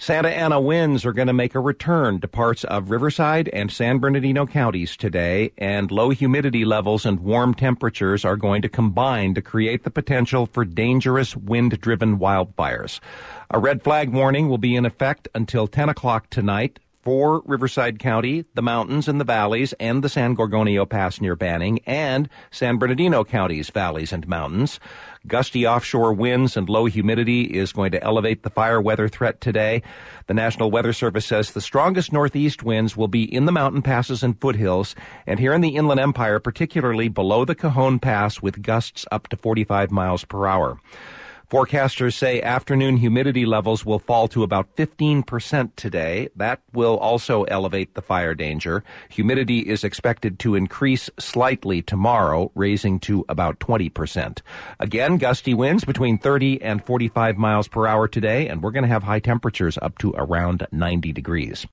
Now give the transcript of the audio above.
Santa Ana winds are going to make a return to parts of Riverside and San Bernardino counties today, and low humidity levels and warm temperatures are going to combine to create the potential for dangerous wind-driven wildfires. A red flag warning will be in effect until 10 o'clock tonight for Riverside County, the mountains and the valleys, and the San Gorgonio Pass near Banning, and San Bernardino County's valleys and mountains. Gusty offshore winds and low humidity is going to elevate the fire weather threat today. The National Weather Service says the strongest northeast winds will be in the mountain passes and foothills, and here in the Inland Empire, particularly below the Cajon Pass, with gusts up to 45 miles per hour. Forecasters say afternoon humidity levels will fall to about 15% today. That will also elevate the fire danger. Humidity is expected to increase slightly tomorrow, raising to about 20%. Again, gusty winds between 30 and 45 miles per hour today, and we're going to have high temperatures up to around 90 degrees.